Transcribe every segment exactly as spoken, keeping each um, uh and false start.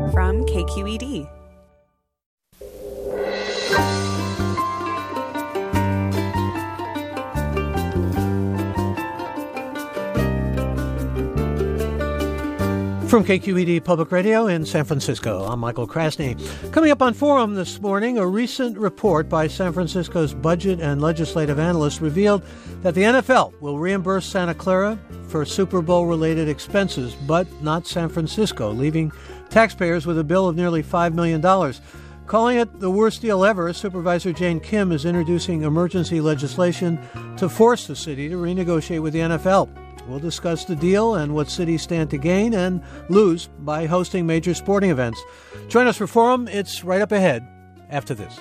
from K Q E D. From K Q E D Public Radio in San Francisco, I'm Michael Krasny. Coming up on Forum this morning, a recent report by San Francisco's budget and legislative analysts revealed that the N F L will reimburse Santa Clara for Super Bowl-related expenses, but not San Francisco, leaving taxpayers with a bill of nearly five million dollars. Calling it the worst deal ever, Supervisor Jane Kim is introducing emergency legislation to force the city to renegotiate with the N F L. We'll discuss the deal and what cities stand to gain and lose by hosting major sporting events. Join us for Forum. It's right up ahead after this.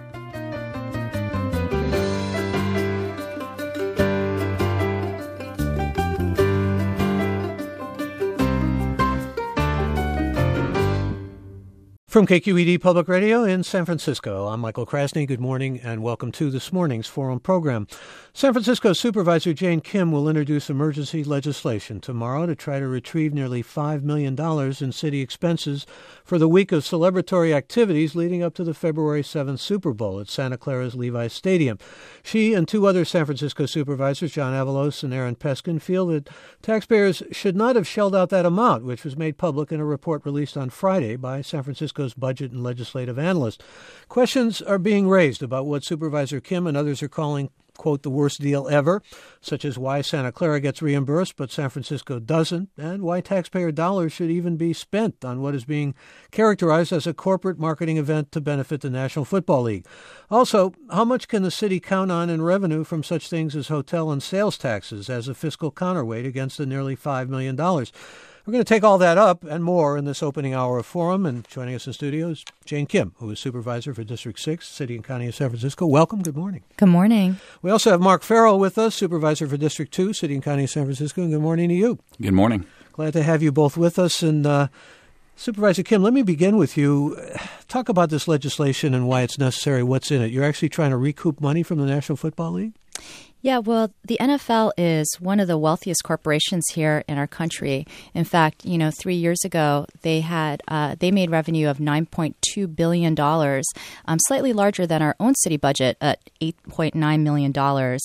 From K Q E D Public Radio in San Francisco, I'm Michael Krasny. Good morning and welcome to this morning's Forum program. San Francisco Supervisor Jane Kim will introduce emergency legislation tomorrow to try to retrieve nearly five million dollars in city expenses for the week of celebratory activities leading up to the February seventh Super Bowl at Santa Clara's Levi's Stadium. She and two other San Francisco supervisors, John Avalos and Aaron Peskin, feel that taxpayers should not have shelled out that amount, which was made public in a report released on Friday by San Francisco's budget and legislative analyst. Questions are being raised about what Supervisor Kim and others are calling, quote, the worst deal ever, such as why Santa Clara gets reimbursed but San Francisco doesn't, and why taxpayer dollars should even be spent on what is being characterized as a corporate marketing event to benefit the National Football League. Also, how much can the city count on in revenue from such things as hotel and sales taxes as a fiscal counterweight against the nearly five million dollars? We're going to take all that up and more in this opening hour of Forum. And joining us in studio is Jane Kim, who is Supervisor for District six, City and County of San Francisco. Welcome. Good morning. Good morning. We also have Mark Farrell with us, Supervisor for District two, City and County of San Francisco. And good morning to you. Good morning. Glad to have you both with us. And uh, Supervisor Kim, let me begin with you. Talk about this legislation and why it's necessary, what's in it. You're actually trying to recoup money from the National Football League? Yeah, well, the N F L is one of the wealthiest corporations here in our country. In fact, you know, three years ago, they had uh, they made revenue of nine point two billion dollars, um, slightly larger than our own city budget at eight point nine million dollars.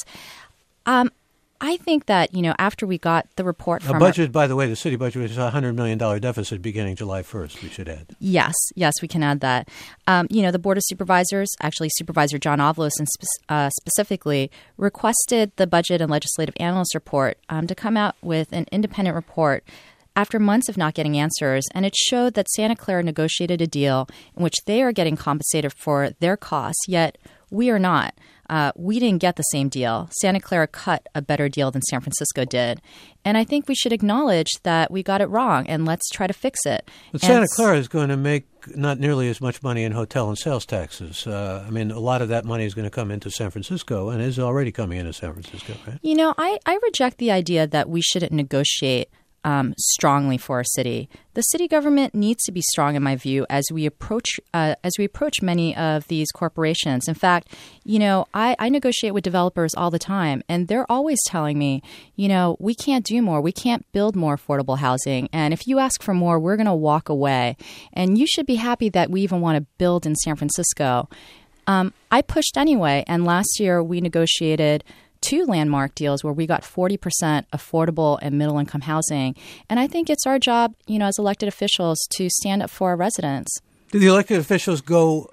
Um, I think that, you know, after we got the report from... A budget, our, by the way, the city budget was a one hundred million dollars deficit beginning July first, we should add. Yes, yes, we can add that. Um, you know, the Board of Supervisors, actually Supervisor John Avalos and spe- uh, specifically, requested the Budget and Legislative Analyst Report um, to come out with an independent report after months of not getting answers, and it showed that Santa Clara negotiated a deal in which they are getting compensated for their costs, yet we are not. Uh, we didn't get the same deal. Santa Clara cut a better deal than San Francisco did. And I think we should acknowledge that we got it wrong, and let's try to fix it. But and Santa Clara is going to make not nearly as much money in hotel and sales taxes. Uh, I mean, a lot of that money is going to come into San Francisco and is already coming into San Francisco, right? You know, I, I reject the idea that we shouldn't negotiate Um, strongly for our city. The city government needs to be strong, in my view, as we approach uh, as we approach many of these corporations. In fact, you know, I, I negotiate with developers all the time, and they're always telling me, you know, we can't do more. We can't build more affordable housing. And if you ask for more, we're going to walk away. And you should be happy that we even want to build in San Francisco. Um, I pushed anyway, and last year we negotiated two landmark deals where we got forty percent affordable and middle-income housing. And I think it's our job, you know, as elected officials to stand up for our residents. Did the elected officials go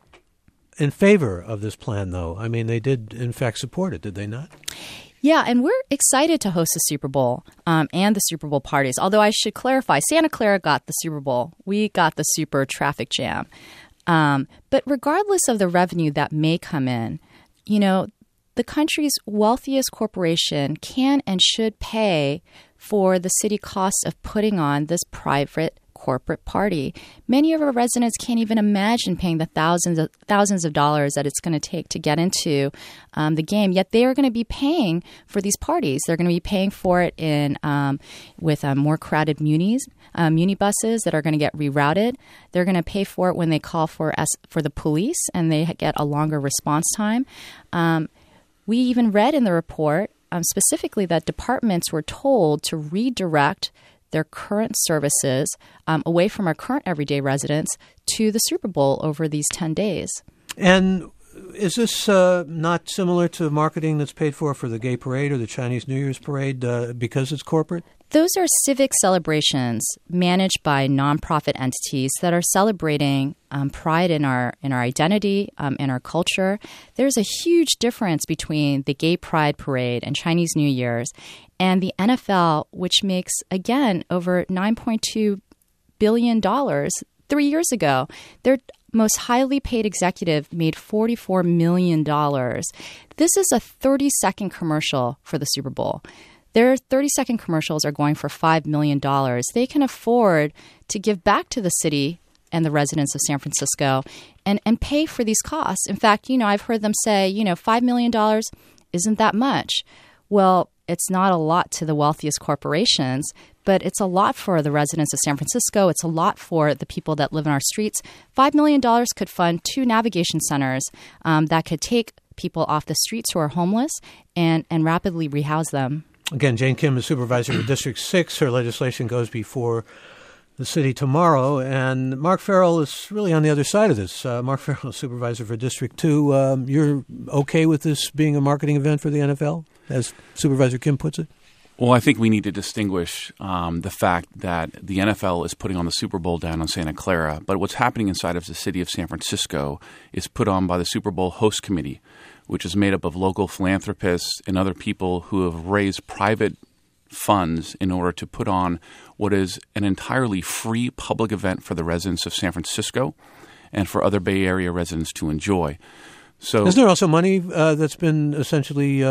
in favor of this plan, though? I mean, they did, in fact, support it, did they not? Yeah, and we're excited to host the Super Bowl um, and the Super Bowl parties. Although I should clarify, Santa Clara got the Super Bowl. We got the super traffic jam. Um, but regardless of the revenue that may come in, you know, the country's wealthiest corporation can and should pay for the city costs of putting on this private corporate party. Many of our residents can't even imagine paying the thousands of thousands of dollars that it's going to take to get into um, the game. Yet they are going to be paying for these parties. They're going to be paying for it in um, with um, more crowded munis, uh, muni buses that are going to get rerouted. They're going to pay for it when they call for S- for the police and they get a longer response time. Um, We even read in the report um, specifically that departments were told to redirect their current services um, away from our current everyday residents to the Super Bowl over these ten days. And is this uh, not similar to marketing that's paid for for the Gay Parade or the Chinese New Year's Parade uh, because it's corporate? Those are civic celebrations managed by nonprofit entities that are celebrating um, pride in our in our identity, um, in our culture. There's a huge difference between the Gay Pride Parade and Chinese New Year's and the N F L, which makes, again, over nine point two billion dollars three years ago. Their most highly paid executive made forty-four million dollars. This is a thirty-second commercial for the Super Bowl. Their thirty-second commercials are going for five million dollars. They can afford to give back to the city and the residents of San Francisco and, and pay for these costs. In fact, you know, I've heard them say, you know, five million dollars isn't that much. Well, it's not a lot to the wealthiest corporations, but it's a lot for the residents of San Francisco. It's a lot for the people that live in our streets. five million dollars could fund two navigation centers um, that could take people off the streets who are homeless and, and rapidly rehouse them. Again, Jane Kim is supervisor of District six. Her legislation goes before the city tomorrow. And Mark Farrell is really on the other side of this. Uh, Mark Farrell is supervisor for District two. Um, you're okay with this being a marketing event for the N F L, as Supervisor Kim puts it? Well, I think we need to distinguish um, the fact that the N F L is putting on the Super Bowl down on Santa Clara, but what's happening inside of the city of San Francisco is put on by the Super Bowl host committee, which is made up of local philanthropists and other people who have raised private funds in order to put on what is an entirely free public event for the residents of San Francisco and for other Bay Area residents to enjoy. So, isn't there also money uh, that's been essentially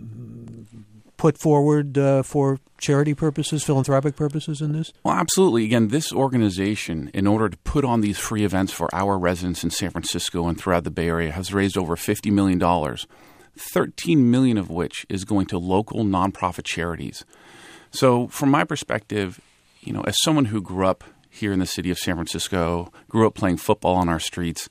um, put forward uh, for charity purposes, philanthropic purposes in this? Well, absolutely. Again, this organization, in order to put on these free events for our residents in San Francisco and throughout the Bay Area, has raised over fifty million dollars, thirteen million dollars of which is going to local nonprofit charities. So from my perspective, you know, as someone who grew up here in the city of San Francisco, grew up playing football on our streets,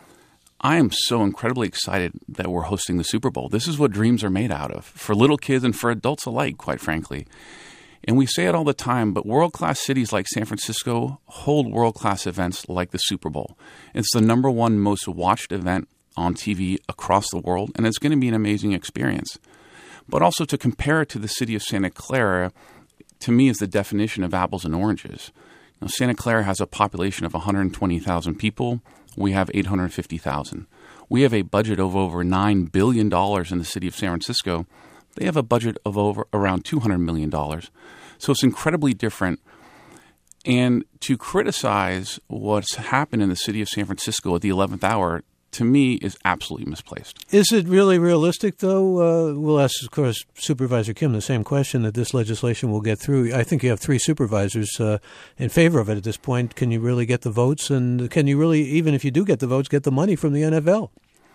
I am so incredibly excited that we're hosting the Super Bowl. This is what dreams are made out of, for little kids and for adults alike, quite frankly. And we say it all the time, but world-class cities like San Francisco hold world-class events like the Super Bowl. It's the number one most watched event on T V across the world, and it's going to be an amazing experience. But also to compare it to the city of Santa Clara, to me, is the definition of apples and oranges. Now, Santa Clara has a population of one hundred twenty thousand people. We have eight hundred fifty thousand. We have a budget of over nine billion dollars in the city of San Francisco. They have a budget of over around two hundred million dollars. So it's incredibly different. And to criticize what's happened in the city of San Francisco at the eleventh hour, to me, is absolutely misplaced. Is it really realistic, though? Uh, we'll ask, of course, Supervisor Kim the same question, that this legislation will get through. I think you have three supervisors uh, in favor of it at this point. Can you really get the votes? And can you really, even if you do get the votes, get the money from the N F L?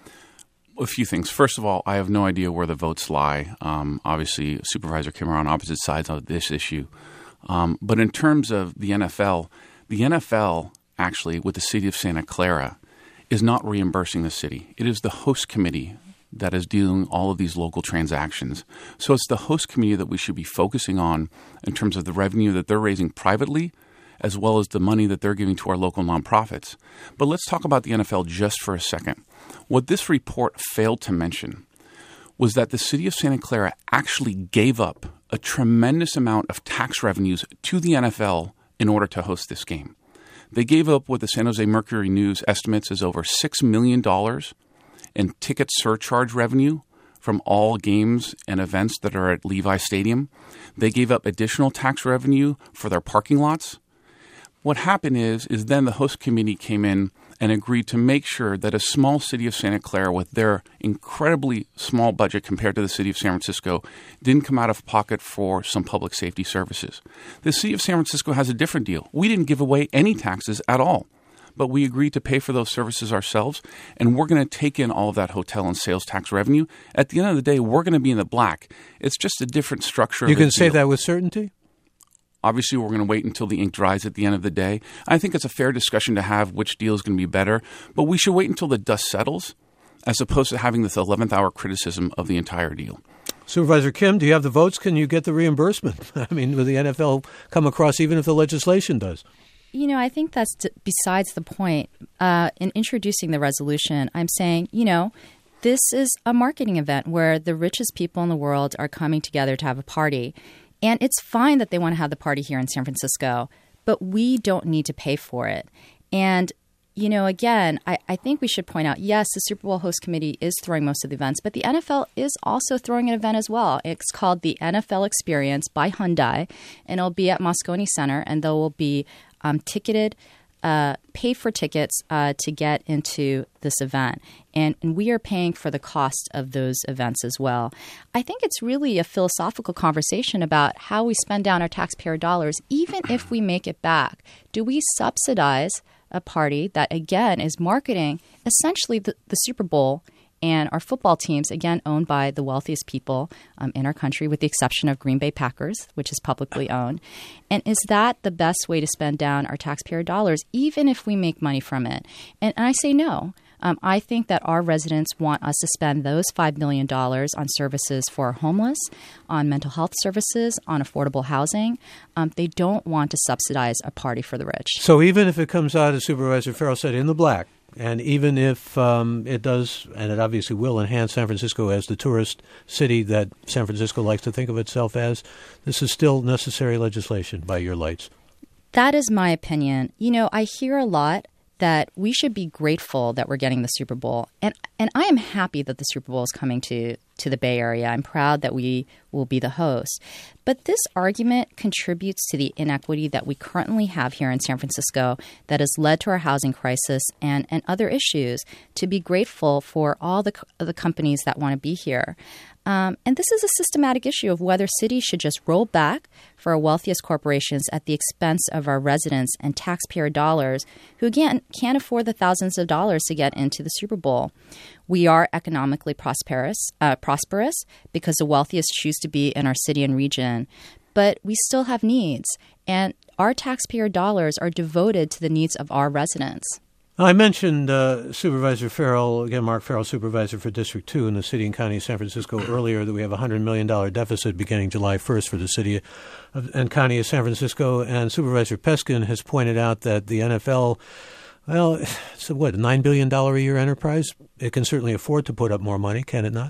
A few things. First of all, I have no idea where the votes lie. Um, obviously, Supervisor Kim are on opposite sides of this issue. Um, but in terms of the N F L, the N F L, actually, with the city of Santa Clara, is not reimbursing the city. It is the host committee that is doing all of these local transactions. So it's the host committee that we should be focusing on in terms of the revenue that they're raising privately, as well as the money that they're giving to our local nonprofits. But let's talk about the N F L just for a second. What this report failed to mention was that the city of Santa Clara actually gave up a tremendous amount of tax revenues to the N F L in order to host this game. They gave up what the San Jose Mercury News estimates as over six million dollars in ticket surcharge revenue from all games and events that are at Levi Stadium. They gave up additional tax revenue for their parking lots. What happened is, is then the host committee came in and agreed to make sure that a small city of Santa Clara, with their incredibly small budget compared to the city of San Francisco, didn't come out of pocket for some public safety services. The city of San Francisco has a different deal. We didn't give away any taxes at all, but we agreed to pay for those services ourselves, and we're going to take in all of that hotel and sales tax revenue. At the end of the day, we're going to be in the black. It's just a different structure. You can say that with certainty? Obviously, we're going to wait until the ink dries at the end of the day. I think it's a fair discussion to have which deal is going to be better, but we should wait until the dust settles as opposed to having this eleventh hour criticism of the entire deal. Supervisor Kim, do you have the votes? Can you get the reimbursement? I mean, will the N F L come across even if the legislation does? You know, I think that's t- besides the point. Uh, in introducing the resolution, I'm saying, you know, this is a marketing event where the richest people in the world are coming together to have a party. And it's fine that they want to have the party here in San Francisco, but we don't need to pay for it. And you know, again, I, I think we should point out, yes, the Super Bowl host committee is throwing most of the events, but the N F L is also throwing an event as well. It's called the N F L Experience by Hyundai, and it'll be at Moscone Center, and there will be um, ticketed, uh, paid for tickets uh, to get into this event. And, and we are paying for the cost of those events as well. I think it's really a philosophical conversation about how we spend down our taxpayer dollars, even if we make it back. Do we subsidize a party that, again, is marketing essentially the, the Super Bowl and our football teams, again, owned by the wealthiest people um, in our country, with the exception of Green Bay Packers, which is publicly owned. And is that the best way to spend down our taxpayer dollars, even if we make money from it? And, and I say no. Um, I think that our residents want us to spend those five million dollars on services for homeless, on mental health services, on affordable housing. Um, they don't want to subsidize a party for the rich. So even if it comes out, as Supervisor Farrell said, in the black, and even if um, it does, and it obviously will enhance San Francisco as the tourist city that San Francisco likes to think of itself as, this is still necessary legislation by your lights. That is my opinion. You know, I hear a lot that we should be grateful that we're getting the Super Bowl. And and I am happy that the Super Bowl is coming to, to the Bay Area. I'm proud that we will be the host. But this argument contributes to the inequity that we currently have here in San Francisco that has led to our housing crisis and, and other issues, to be grateful for all the, the companies that want to be here. Um, and this is a systematic issue of whether cities should just roll back for our wealthiest corporations at the expense of our residents and taxpayer dollars, who, again, can't afford the thousands of dollars to get into the Super Bowl. We are economically prosperous, uh, prosperous because the wealthiest choose to be in our city and region, but we still have needs, and our taxpayer dollars are devoted to the needs of our residents. I mentioned uh, Supervisor Farrell, again, Mark Farrell, Supervisor for District two in the City and County of San Francisco earlier, that we have a one hundred million dollars deficit beginning July first for the City of, and County of San Francisco. And Supervisor Peskin has pointed out that the N F L, well, it's a, what, a nine billion dollars a year enterprise? It can certainly afford to put up more money, can it not?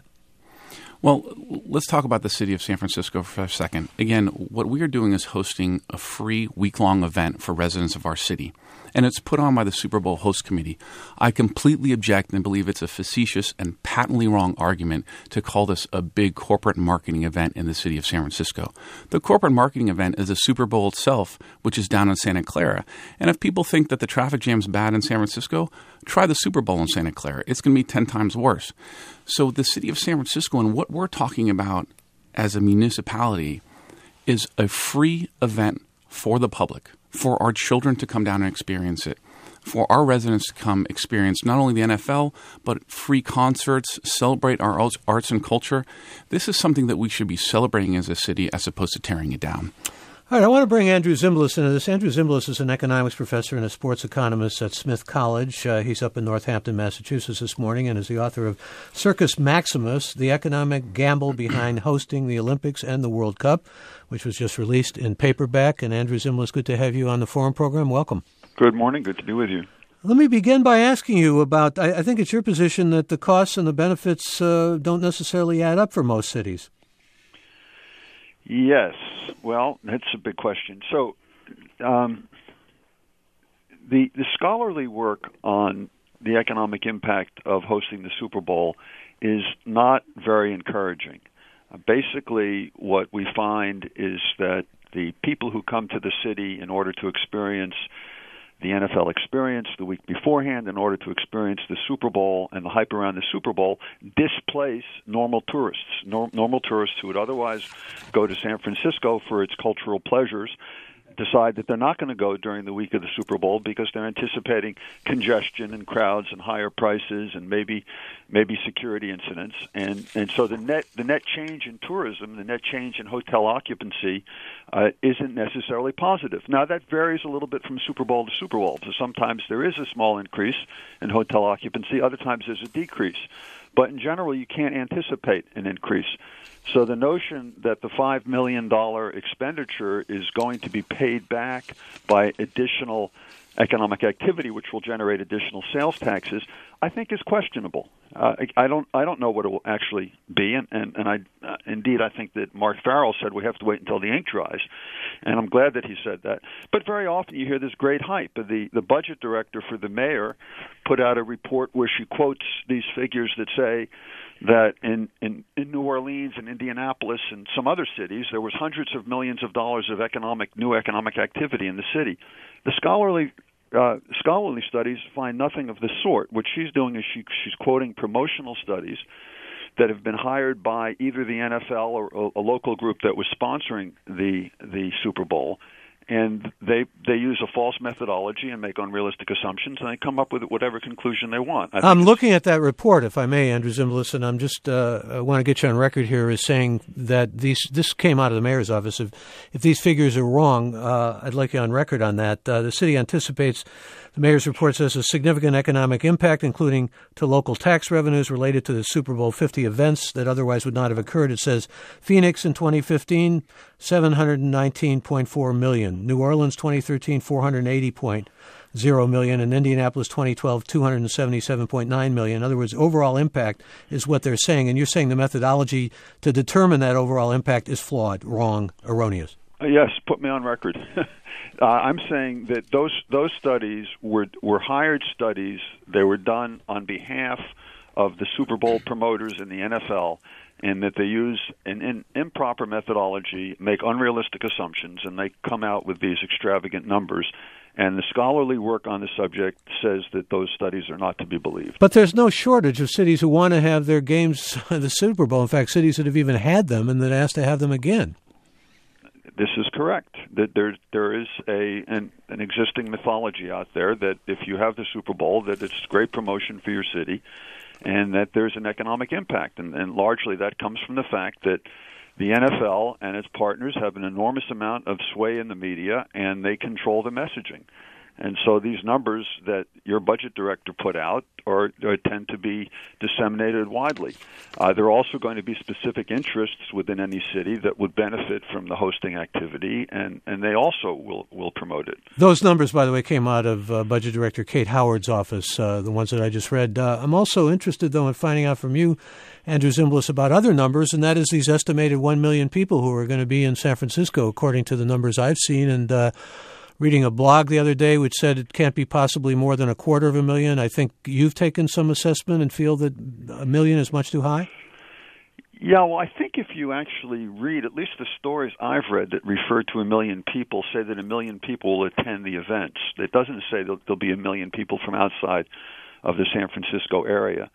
Well, let's talk about the city of San Francisco for a second. Again, what we are doing is hosting a free week-long event for residents of our city, and it's put on by the Super Bowl host committee. I completely object and believe it's a facetious and patently wrong argument to call this a big corporate marketing event in the city of San Francisco. The corporate marketing event is the Super Bowl itself, which is down in Santa Clara. And if people think that the traffic jam's bad in San Francisco, try the Super Bowl in Santa Clara. It's going to be ten times worse. So the city of San Francisco, and what we're talking about as a municipality, is a free event for the public, for our children to come down and experience it, for our residents to come experience not only the N F L, but free concerts, celebrate our arts and culture. This is something that we should be celebrating as a city as opposed to tearing it down. All right, I want to bring Andrew Zimbalist into this. Andrew Zimbalist is an economics professor and a sports economist at Smith College. Uh, he's up in Northampton, Massachusetts this morning, and is the author of Circus Maximus, The Economic Gamble Behind Hosting the Olympics and the World Cup, which was just released in paperback. And Andrew Zimbalist, good to have you on the Forum program. Welcome. Good morning. Good to be with you. Let me begin by asking you about, I, I think it's your position that the costs and the benefits uh, don't necessarily add up for most cities. Yes. Well, that's a big question. So um, the the scholarly work on the economic impact of hosting the Super Bowl is not very encouraging. Uh, basically, what we find is that the people who come to the city in order to experience the N F L experience the week beforehand, in order to experience the Super Bowl and the hype around the Super Bowl, displace normal tourists, nor- normal tourists who would otherwise go to San Francisco for its cultural pleasures, decide that they're not going to go during the week of the Super Bowl because they're anticipating congestion and crowds and higher prices and maybe maybe security incidents. And and so the net the net change in tourism, the net change in hotel occupancy uh, isn't necessarily positive. Now, that varies a little bit from Super Bowl to Super Bowl. So sometimes there is a small increase in hotel occupancy. Other times there's a decrease. but in general, you can't anticipate an increase. So the notion that the five million dollars expenditure is going to be paid back by additional economic activity, which will generate additional sales taxes, I think is questionable. Uh, I, I don't. I don't know what it will actually be, and and, and I uh, indeed I think that Mark Farrell said we have to wait until the ink dries, and I'm glad that he said that. But very often you hear this great hype. The the budget director for the mayor put out a report where she quotes these figures that say that in, in, in New Orleans and Indianapolis and some other cities, there was hundreds of millions of dollars of economic new economic activity in the city. The scholarly uh, scholarly studies find nothing of the sort. What she's doing is she, she's quoting promotional studies that have been hired by either the N F L or a, a local group that was sponsoring the the Super Bowl. And they they use a false methodology and make unrealistic assumptions, and they come up with whatever conclusion they want. I I'm looking at that report, if I may, Andrew Zimbalist, and I'm just uh, I want to get you on record here as saying that these this came out of the mayor's office. If if these figures are wrong, uh, I'd like you on record on that. Uh, the city anticipates, the mayor's report says, a significant economic impact, including to local tax revenues related to the Super Bowl fifty events that otherwise would not have occurred. It says Phoenix in twenty fifteen, seven hundred nineteen point four million. New Orleans twenty thirteen, four hundred eighty point zero million, and Indianapolis twenty twelve, two hundred seventy-seven point nine million. In other words, overall impact is what they're saying, and you're saying the methodology to determine that overall impact is flawed, wrong, erroneous. Uh, yes, put me on record. uh, I'm saying that those those studies were were hired studies. They were done on behalf of the Super Bowl promoters in the N F L, and that they use an, an improper methodology, make unrealistic assumptions, and they come out with these extravagant numbers. And the scholarly work on the subject says that those studies are not to be believed. But there's no shortage of cities who want to have their games the Super Bowl. In fact, cities that have even had them and that ask to have them again. This is correct. That there there is a an, an existing mythology out there that if you have the Super Bowl, that it's great promotion for your city, and that there's an economic impact. And, and largely that comes from the fact that the N F L and its partners have an enormous amount of sway in the media, and they control the messaging. And so these numbers that your budget director put out are, are tend to be disseminated widely. Uh, there are also going to be specific interests within any city that would benefit from the hosting activity, and, and they also will, will promote it. Those numbers, by the way, came out of uh, Budget Director Kate Howard's office, uh, the ones that I just read. Uh, I'm also interested, though, in finding out from you, Andrew Zimbalist, about other numbers, and that is these estimated one million people who are going to be in San Francisco, according to the numbers I've seen. And uh, reading a blog the other day which said it can't be possibly more than a quarter of a million. I think you've taken some assessment and feel that a million is much too high? Yeah, well, I think if you actually read, at least the stories I've read that refer to a million people, say that a million people will attend the events. It doesn't say that there'll be a million people from outside of the San Francisco area.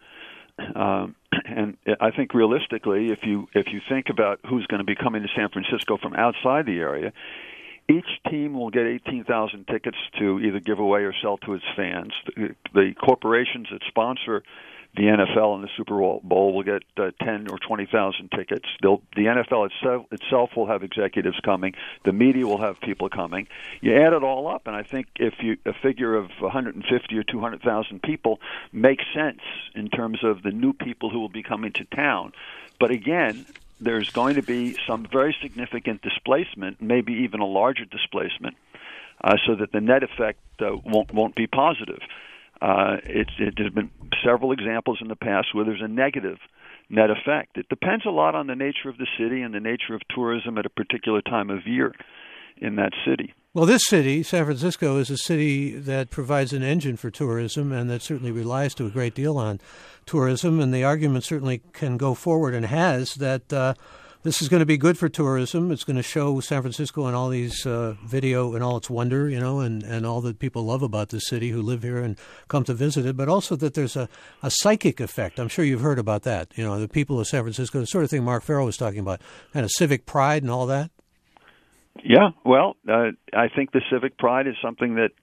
Um, and I think realistically, if you if you think about who's going to be coming to San Francisco from outside the area, each team will get eighteen thousand tickets to either give away or sell to its fans. The, the corporations that sponsor the N F L and the Super Bowl will get uh, ten or twenty thousand tickets. They'll, the N F L itself, itself will have executives coming. The media will have people coming. You add it all up, and I think if you a figure of one hundred fifty or two hundred thousand people makes sense in terms of the new people who will be coming to town. But again, there's going to be some very significant displacement, maybe even a larger displacement, uh, so that the net effect uh, won't won't be positive. Uh, it's, it, there's been several examples in the past where there's a negative net effect. It depends a lot on the nature of the city and the nature of tourism at a particular time of year in that city. Well, this city, San Francisco, is a city that provides an engine for tourism and that certainly relies to a great deal on tourism. And the argument certainly can go forward and has that uh, this is going to be good for tourism. It's going to show San Francisco and all these uh, video and all its wonder, you know, and, and all that people love about this city who live here and come to visit it, but also that there's a, a psychic effect. I'm sure you've heard about that. You know, the people of San Francisco, the sort of thing Mark Farrell was talking about, kind of civic pride and all that. Yeah, well, uh, I think the civic pride is something that, that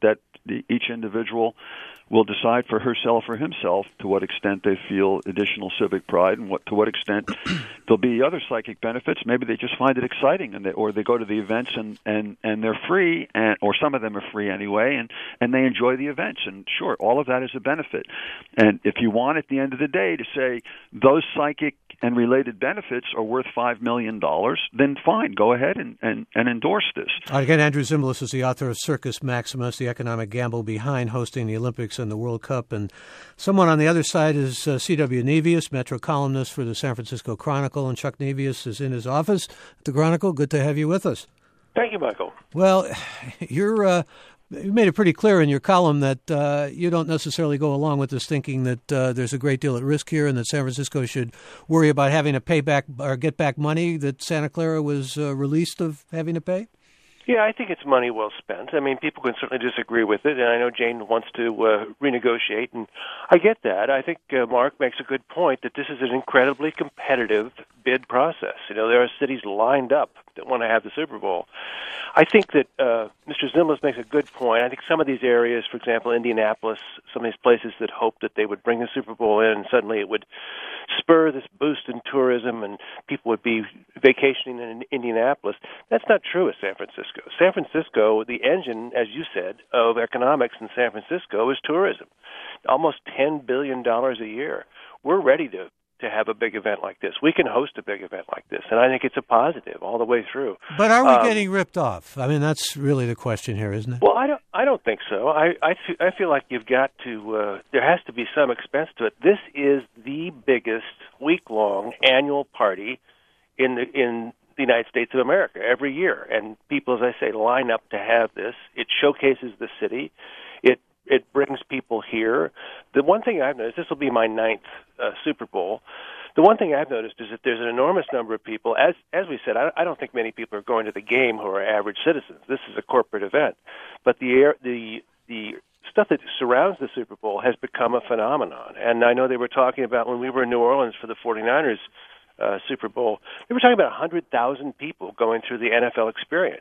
the, each individual will decide for herself or himself to what extent they feel additional civic pride and what to what extent there'll be other psychic benefits. Maybe they just find it exciting, and they, or they go to the events and, and, and they're free, and or some of them are free anyway, and, and they enjoy the events. And sure, all of that is a benefit. And if you want at the end of the day to say those psychic and related benefits are worth five million dollars, then fine, go ahead and, and, and endorse this. All right, again, Andrew Zimbalist is the author of Circus Maximus, the economic gamble behind hosting the Olympics and the World Cup. And someone on the other side is uh, C W. Nevius, Metro columnist for the San Francisco Chronicle. And Chuck Nevius is in his office at the Chronicle. Good to have you with us. Thank you, Michael. Well, you're... Uh, You made it pretty clear in your column that uh, you don't necessarily go along with this thinking that uh, there's a great deal at risk here and that San Francisco should worry about having to pay back or get back money that Santa Clara was uh, released of having to pay? Yeah, I think it's money well spent. I mean, people can certainly disagree with it, and I know Jane wants to uh, renegotiate, and I get that. I think uh, Mark makes a good point that this is an incredibly competitive bid process. You know, there are cities lined up that want to have the Super Bowl. I think that uh, Mister Zimbalist makes a good point. I think some of these areas, for example, Indianapolis, some of these places that hoped that they would bring the Super Bowl in and suddenly it would spur this boost in tourism and people would be vacationing in Indianapolis. That's not true of San Francisco. San Francisco, the engine, as you said, of economics in San Francisco is tourism. Almost ten billion dollars a year. We're ready to to have a big event like this. We can host a big event like this, and I think it's a positive all the way through. But are we um, getting ripped off? I mean, that's really the question here, isn't it? Well, I don't. I don't think so. I I, th- I feel like you've got to. Uh, there has to be some expense to it. This is the biggest week-long annual party in the in the United States of America every year, and people, as I say, line up to have this. It showcases the city. It It brings people here. The one thing I've noticed, this will be my ninth uh, Super Bowl, the one thing I've noticed is that there's an enormous number of people. As as we said, I, I don't think many people are going to the game who are average citizens. This is a corporate event. But the air, the the stuff that surrounds the Super Bowl has become a phenomenon. And I know they were talking about when we were in New Orleans for the forty-niners uh, Super Bowl, they were talking about one hundred thousand people going through the N F L experience.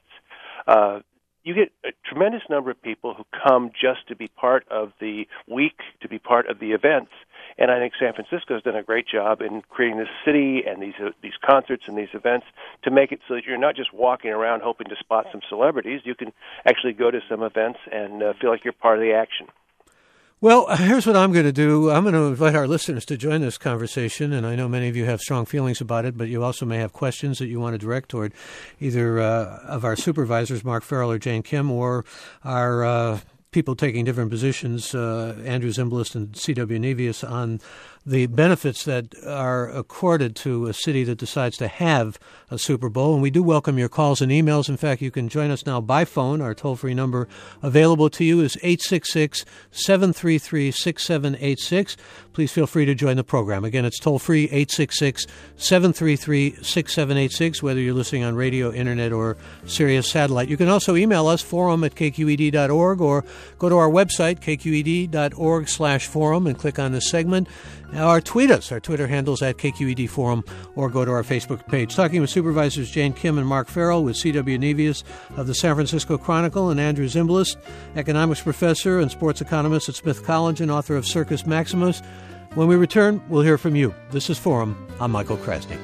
Uh You get a tremendous number of people who come just to be part of the week, to be part of the events. And I think San Francisco has done a great job in creating this city and these uh, these concerts and these events to make it so that you're not just walking around hoping to spot some celebrities. You can actually go to some events and uh, feel like you're part of the action. Well, here's what I'm going to do. I'm going to invite our listeners to join this conversation, and I know many of you have strong feelings about it, but you also may have questions that you want to direct toward either uh, of our supervisors, Mark Farrell or Jane Kim, or our uh, people taking different positions, uh, Andrew Zimbalist and C W. Nevius, on the benefits that are accorded to a city that decides to have a Super Bowl. And we do welcome your calls and emails. In fact, you can join us now by phone. Our toll-free number available to you is eight six six, seven three three, six seven eight six. Please feel free to join the program. Again, it's toll-free, eight six six, seven three three, six seven eight six, whether you're listening on radio, internet, or Sirius satellite. You can also email us, forum at k q e d dot org, or go to our website, k q e d dot org slash forum, and click on this segment. Or tweet us. Our Twitter handle's at K Q E D Forum, or go to our Facebook page. Talking with supervisors Jane Kim and Mark Farrell, with C W. Nevius of the San Francisco Chronicle and Andrew Zimbalist, economics professor and sports economist at Smith College and author of Circus Maximus. When we return, we'll hear from you. This is Forum. I'm Michael Krasny.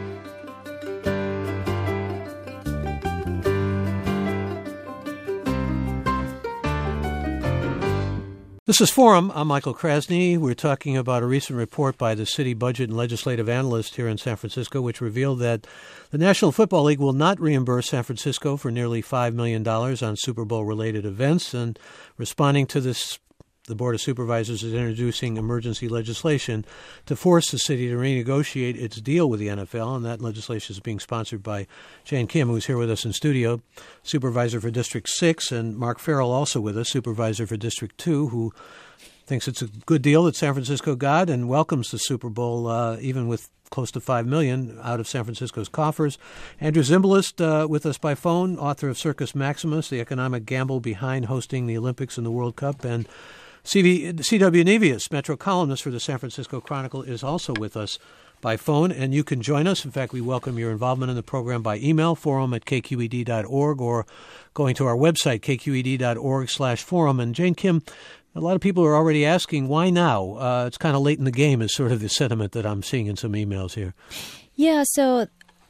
This is Forum. I'm Michael Krasny. We're talking about a recent report by the city budget and legislative analyst here in San Francisco, which revealed that the National Football League will not reimburse San Francisco for nearly five million dollars on Super Bowl-related events. And responding to this, the Board of Supervisors is introducing emergency legislation to force the city to renegotiate its deal with the N F L, and that legislation is being sponsored by Jane Kim, who's here with us in studio, supervisor for District six, and Mark Farrell, also with us, supervisor for District two, who thinks it's a good deal that San Francisco got and welcomes the Super Bowl, uh, even with close to five million dollars out of San Francisco's coffers. Andrew Zimbalist uh, with us by phone, author of Circus Maximus, the economic gamble behind hosting the Olympics and the World Cup, and C W. Nevius, Metro columnist for the San Francisco Chronicle, is also with us by phone, and you can join us. In fact, we welcome your involvement in the program by email, forum at k q e d dot org, or going to our website, k q e d dot org slash forum. And Jane Kim, a lot of people are already asking, why now? Uh, it's kind of late in the game is sort of the sentiment that I'm seeing in some emails here. Yeah, so,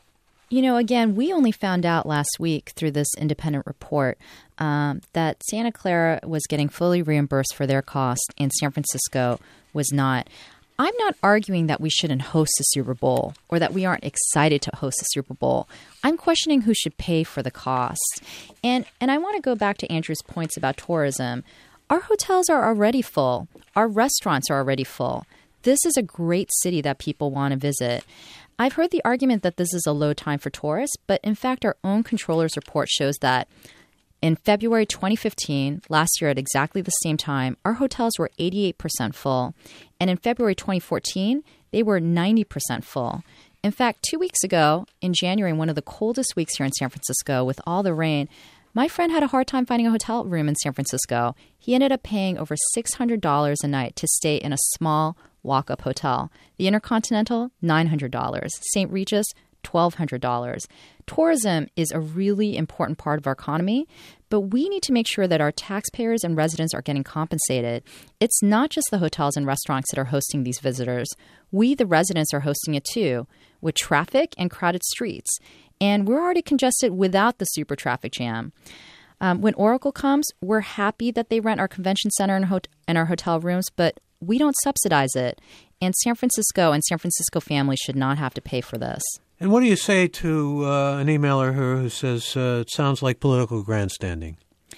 you know, again, we only found out last week through this independent report um, that Santa Clara was getting fully reimbursed for their cost and San Francisco was not. I'm not arguing that we shouldn't host the Super Bowl or that we aren't excited to host the Super Bowl. I'm questioning who should pay for the cost. And and I want to go back to Andrew's points about tourism. Our hotels are already full. Our restaurants are already full. This is a great city that people want to visit. I've heard the argument that this is a low time for tourists, but in fact, our own controller's report shows that in February twenty fifteen, last year at exactly the same time, our hotels were eighty-eight percent full. And in February twenty fourteen, they were ninety percent full. In fact, two weeks ago, in January, one of the coldest weeks here in San Francisco with all the rain, my friend had a hard time finding a hotel room in San Francisco. He ended up paying over six hundred dollars a night to stay in a small walk-up hotel. The Intercontinental, nine hundred dollars. Saint Regis, twelve hundred dollars. Tourism is a really important part of our economy, but we need to make sure that our taxpayers and residents are getting compensated. It's not just the hotels and restaurants that are hosting these visitors. We, the residents, are hosting it too, with traffic and crowded streets. And we're already congested without the super traffic jam. Um, when Oracle comes, we're happy that they rent our convention center and, hot- and our hotel rooms, but we don't subsidize it. And San Francisco and San Francisco families should not have to pay for this. And what do you say to uh, an emailer here who says uh, it sounds like political grandstanding?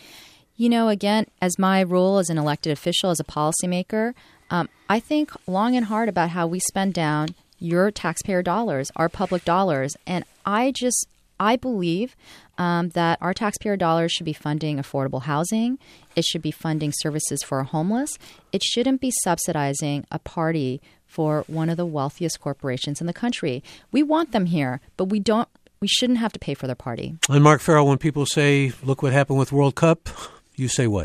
You know, again, as my role as an elected official, as a policymaker, um, I think long and hard about how we spend down your taxpayer dollars, our public dollars. And I just, I believe um, that our taxpayer dollars should be funding affordable housing. It should be funding services for our homeless. It shouldn't be subsidizing a party for one of the wealthiest corporations in the country. We want them here, but we don't. We shouldn't have to pay for their party. And Mark Farrell, when people say, look what happened with World Cup, you say what?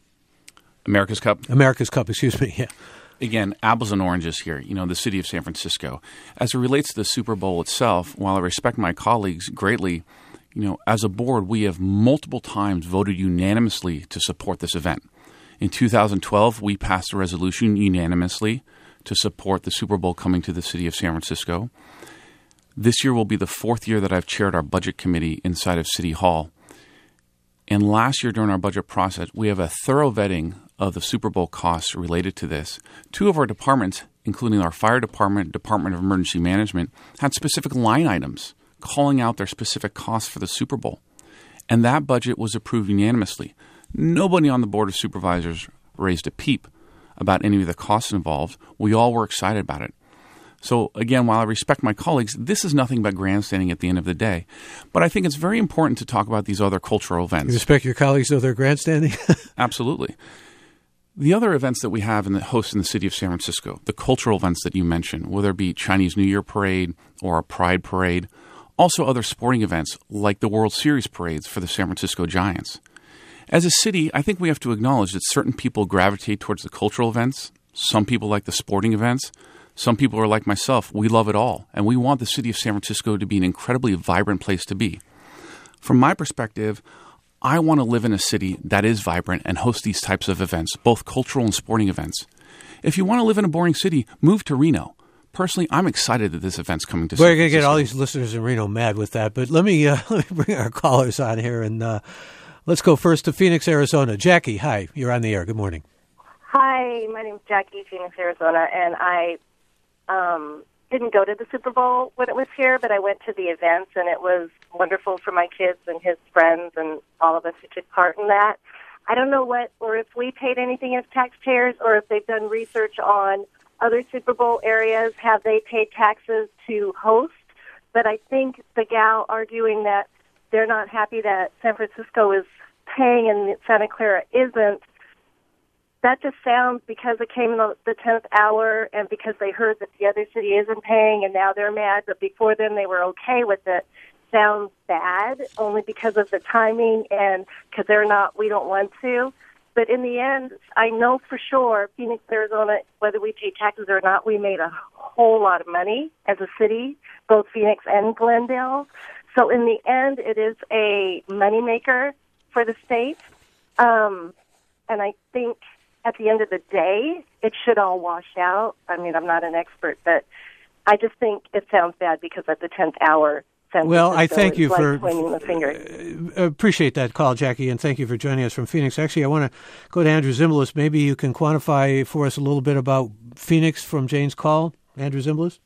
America's Cup? America's Cup, excuse me, yeah. Again, apples and oranges here, you know, the city of San Francisco. As it relates to the Super Bowl itself, while I respect my colleagues greatly, you know, as a board, we have multiple times voted unanimously to support this event. In two thousand twelve, we passed a resolution unanimously to support the Super Bowl coming to the city of San Francisco. This year will be the fourth year that I've chaired our budget committee inside of City Hall. And last year during our budget process, we have a thorough vetting of the Super Bowl costs related to this. Two of our departments, including our fire department, Department of Emergency Management, had specific line items calling out their specific costs for the Super Bowl. And that budget was approved unanimously. Nobody on the Board of Supervisors raised a peep about any of the costs involved. We all were excited about it. So again, while I respect my colleagues, this is nothing but grandstanding at the end of the day. But I think it's very important to talk about these other cultural events. You respect your colleagues though they're grandstanding? Absolutely. The other events that we have in the host in the city of San Francisco, the cultural events that you mentioned, whether it be Chinese New Year parade or a Pride parade, also other sporting events like the World Series parades for the San Francisco Giants. As a city, I think we have to acknowledge that certain people gravitate towards the cultural events. Some people like the sporting events. Some people are like myself. We love it all. And we want the city of San Francisco to be an incredibly vibrant place to be. From my perspective, I want to live in a city that is vibrant and host these types of events, both cultural and sporting events. If you want to live in a boring city, move to Reno. Personally, I'm excited that this event's coming to San Francisco. We're going to get all these listeners in Reno mad with that. But let me, uh, let me bring our callers on here and uh, let's go first to Phoenix, Arizona. Jackie, hi. You're on the air. Good morning. Hi, my name's Jackie, Phoenix, Arizona, and I um, didn't go to the Super Bowl when it was here, but I went to the events, and it was wonderful for my kids and his friends and all of us who took part in that. I don't know what, or if we paid anything as taxpayers, or if they've done research on other Super Bowl areas. Have they paid taxes to host? But I think the gal arguing that they're not happy that San Francisco is paying and Santa Clara isn't, that just sounds, because it came in the, the tenth hour and because they heard that the other city isn't paying and now they're mad, but before then they were okay with it, sounds bad, only because of the timing and because they're not, we don't want to. But in the end, I know for sure, Phoenix, Arizona, whether we pay taxes or not, we made a whole lot of money as a city, both Phoenix and Glendale. So in the end, it is a moneymaker for the state. Um, and I think at the end of the day, it should all wash out. I mean, I'm not an expert, but I just think it sounds bad because at the tenth hour, San well, I Francisco thank is you like for pointing the finger. Uh, appreciate that call, Jackie, and thank you for joining us from Phoenix. Actually, I want to go to Andrew Zimbalist. Maybe you can quantify for us a little bit about Phoenix from Jane's call. Andrew Zimbalist?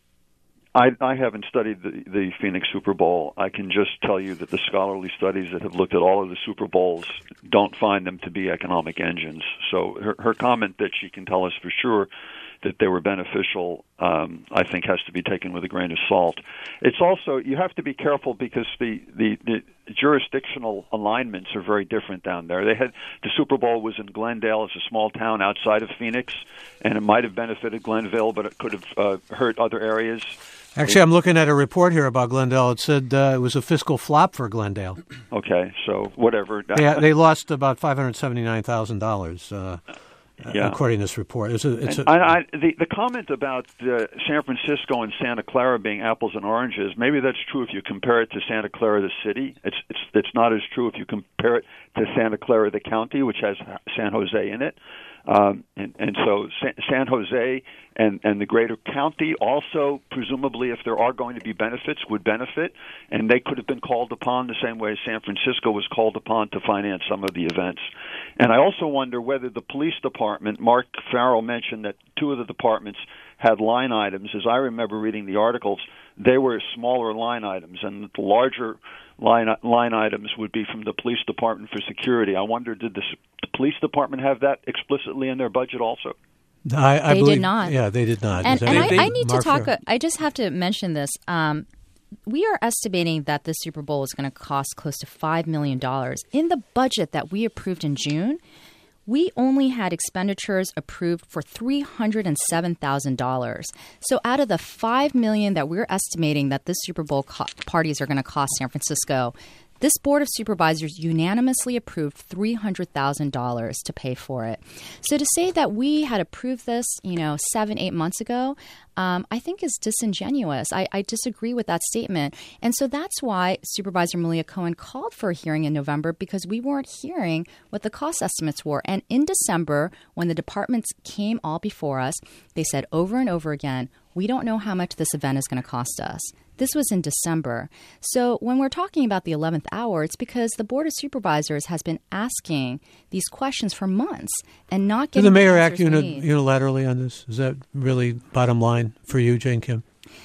I, I haven't studied the, the Phoenix Super Bowl. I can just tell you that the scholarly studies that have looked at all of the Super Bowls don't find them to be economic engines. So her, her comment that she can tell us for sure that they were beneficial, um, I think has to be taken with a grain of salt. It's also, you have to be careful because the, the, the jurisdictional alignments are very different down there. They had, the Super Bowl was in Glendale. It's a small town outside of Phoenix, and it might have benefited Glenville, but it could have uh, hurt other areas. Actually, I'm looking at a report here about Glendale. It said uh, it was a fiscal flop for Glendale. Okay, so whatever. they, they lost about five hundred seventy-nine thousand dollars. Uh, Yeah. According to this report, it's a, it's a, I, I, the the comment about uh, San Francisco and Santa Clara being apples and oranges, maybe that's true if you compare it to Santa Clara the city. It's it's it's not as true if you compare it to Santa Clara the county, which has San Jose in it. Um, and, and so San, San Jose and, and the greater county also, presumably, if there are going to be benefits, would benefit, and they could have been called upon the same way as San Francisco was called upon to finance some of the events. And I also wonder whether the police department, Mark Farrell mentioned that two of the departments had line items. As I remember reading the articles, they were smaller line items, and the larger line line items would be from the police department for security. I wonder, did the, the police department have that explicitly in their budget also? I, I they believe, did not. Yeah, they did not. And, and I, they, I need Mark to talk. Farrell. I just have to mention this. Um, we are estimating that the Super Bowl is going to cost close to five million dollars. In the budget that we approved in June, we only had expenditures approved for three hundred seven thousand dollars. So out of the five million dollars that we're estimating that this Super Bowl co- parties are going to cost San Francisco, this Board of Supervisors unanimously approved three hundred thousand dollars to pay for it. So to say that we had approved this, you know, seven, eight months ago, um, I think is disingenuous. I, I disagree with that statement. And so that's why Supervisor Malia Cohen called for a hearing in November, because we weren't hearing what the cost estimates were. And in December, when the departments came all before us, they said over and over again, we don't know how much this event is going to cost us. This was in December. So when we're talking about the eleventh hour, it's because the Board of Supervisors has been asking these questions for months and not getting Did the mayor the act answers we uni- need. unilaterally on this? Is that really bottom line for you, Jane Kim?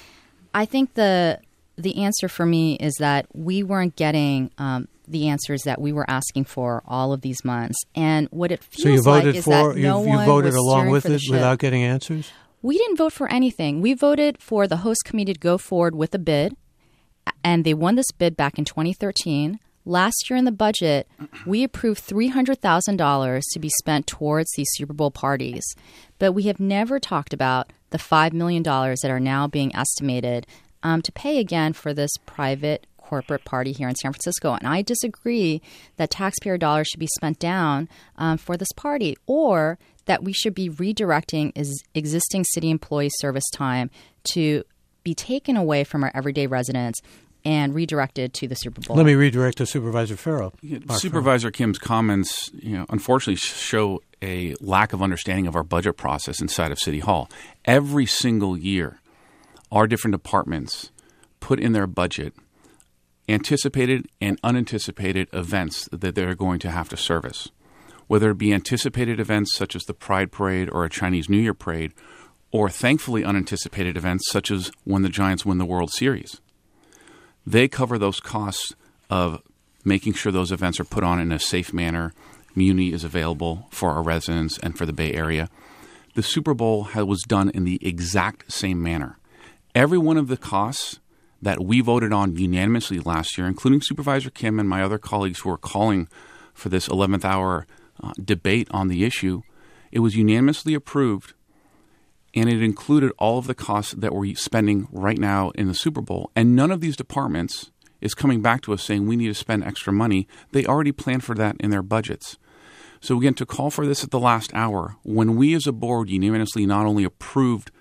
I think the the answer for me is that we weren't getting um, the answers that we were asking for all of these months. And what it feels So you voted like is for that you, no you one voted was along steering with for the it ship. without getting answers? We didn't vote for anything. We voted for the host committee to go forward with a bid, and they won this bid back in twenty thirteen. Last year in the budget, we approved three hundred thousand dollars to be spent towards these Super Bowl parties. But we have never talked about the five million dollars that are now being estimated um, to pay again for this private corporate party here in San Francisco. And I disagree that taxpayer dollars should be spent down um, for this party, or that we should be redirecting is existing city employee service time to be taken away from our everyday residents and redirected to the Super Bowl. Let me redirect to Supervisor Farrell. Yeah, Mark Supervisor Kim's comments, you know, unfortunately show a lack of understanding of our budget process inside of City Hall. Every single year, our different departments put in their budget anticipated and unanticipated events that they're going to have to service, whether it be anticipated events such as the Pride Parade or a Chinese New Year parade, or thankfully unanticipated events such as when the Giants win the World Series. They cover those costs of making sure those events are put on in a safe manner, immunity is available for our residents and for the Bay Area. The Super Bowl was done in the exact same manner. Every one of the costs that we voted on unanimously last year, including Supervisor Kim and my other colleagues who were calling for this eleventh hour uh, debate on the issue, it was unanimously approved, and it included all of the costs that we're spending right now in the Super Bowl. And none of these departments is coming back to us saying we need to spend extra money. They already planned for that in their budgets. So again, to call for this at the last hour, when we as a board unanimously not only approved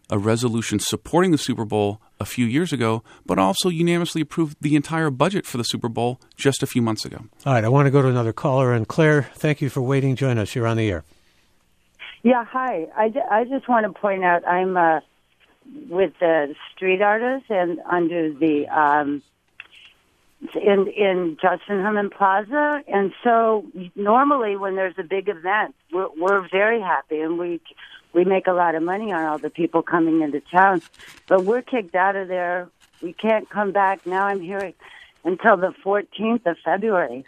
a resolution supporting the Super Bowl a few years ago, but also unanimously approved the entire budget for the Super Bowl just a few months ago. All right, I want to go to another caller. And Claire, thank you for waiting. Join us. You're on the air. Yeah, hi. I, ju- I just want to point out I'm uh, with the street artists and under the um, in in Justin Herman Plaza, and so normally when there's a big event, we're, we're very happy and we we make a lot of money on all the people coming into town. But we're kicked out of there. We can't come back. Now I'm here until the fourteenth of February.